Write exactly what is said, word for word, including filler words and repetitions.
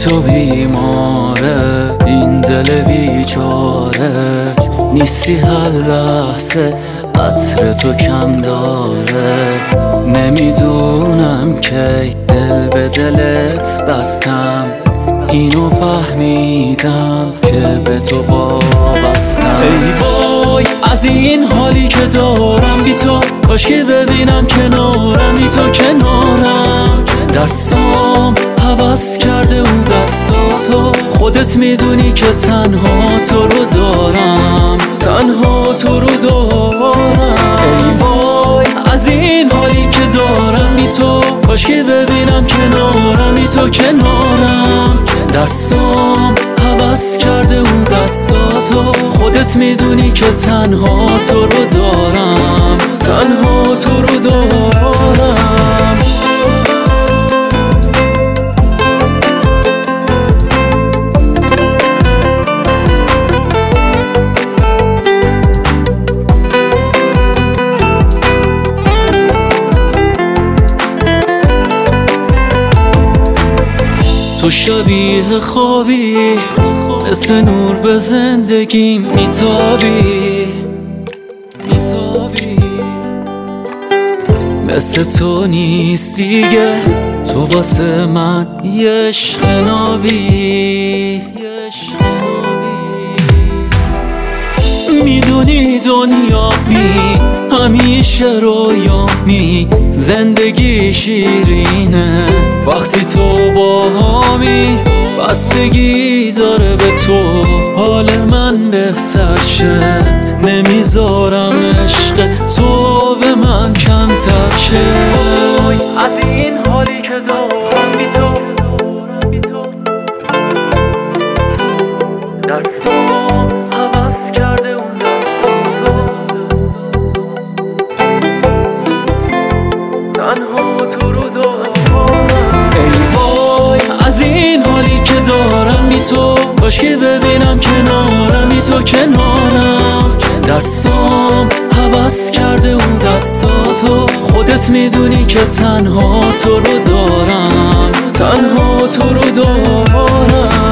تو بیماره، این دل بیچاره، نیستی هر لحظه عطر تو کم داره. نمیدونم کی دل به دلت بستم، اینو فهمیدم که به تو وابستم. ای وای از این حالی که دارم بی تو، کاش که ببینم کنارم، بی تو کنارم. دستام هوس کرده اون دستاتو، خودت میدونی که تنها تو رو دارم، تنها تو رو دارم. ای وای از این حالی که دارم بی تو، کاش که ببینم کنارم، بی تو کنارم. دستام هوس کرده اون دستاتو، خودت میدونی که تنها تو رو دارم، تنها تو رو دارم. تو شبیه خوابی، مثل نور به زندگیم میتابی، میتابی. مثل تو نیست دیگه، تو واسه من یه عشق نابی، میدونی دنیا می همیشه رویامی، زندگی شیرینه وقتی تو با همی. بستگی داره به تو حال من بهتر شه، نمیذارم عشق تو به من کمتر شه. از این حالی که دارم بی تو، دستام هوس کرده اون دستاتو، تنها تو رو دارم. ای وای از این حالی که دارم بی تو، کاش که ببینم کنارم، بی تو کنارم. دستام هوس کرده اون دستاتو، خودت میدونی که تنها تو رو دارم، تنها تو رو دارم.